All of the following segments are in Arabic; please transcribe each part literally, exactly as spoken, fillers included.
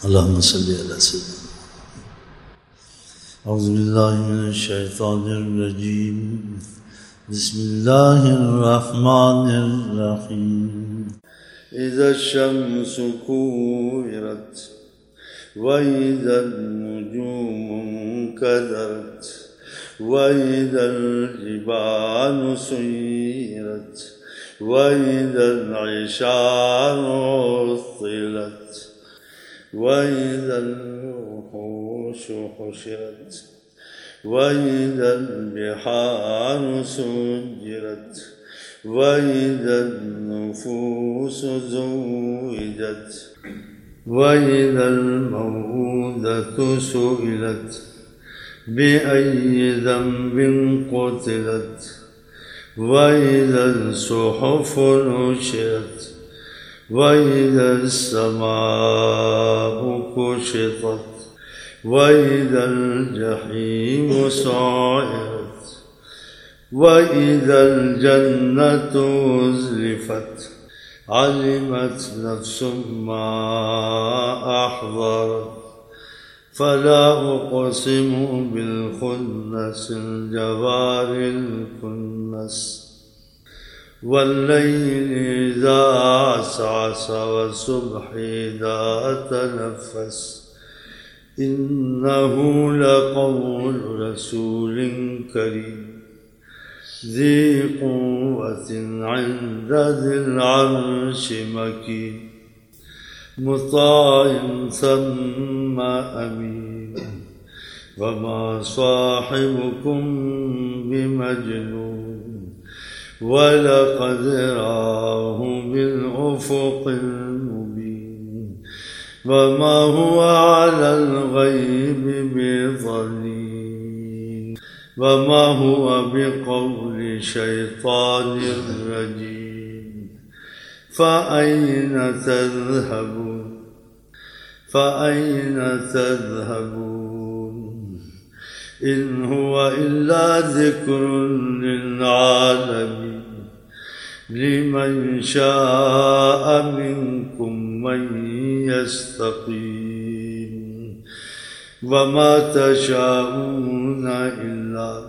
اللهم صل على سيدنا. أعوذ بالله من الشيطان الرجيم. بسم الله الرحمن الرحيم. إذا الشمس كورت وإذا النجوم انكدرت وإذا الجبال سيرت وإذا العشار عطلت وإذا الوحوش حشرت وإذا البحار سجرت وإذا النفوس زوجت وإذا الموءودة سئلت بأي ذنب قتلت وإذا الصحف نشرت وإذا السماء كشطت وإذا الجحيم سعرت وإذا الجنة أزلفت علمت نفس ما أحضرت فلا أقسم بالخنس الجوار الكنس والليل إذا عسعس والصبح إذا تنفس إنه لقول رسول كريم ذي قوة عند ذي العرش مكين مطاع ثم أمين وما صاحبكم بمجنون ولقد رآه بالأفق المبين وما هو على الغيب بضنين وما هو بقول شيطان رجيم فأين تذهبون فأين تذهبون إن هو إلا ذكر للعالمين لمن شاء منكم من يستقيم وما تشاءون إلا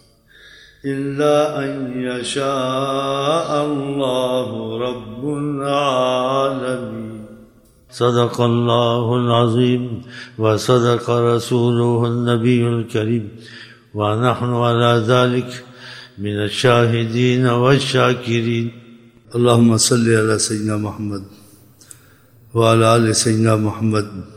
إلا أن يشاء الله رب العالمين. صدق الله العظيم وصدق رسوله النبي الكريم ونحن على ذلك من الشاهدين والشاكرين. اللهم صل على سيدنا محمد وعلى آل سيدنا محمد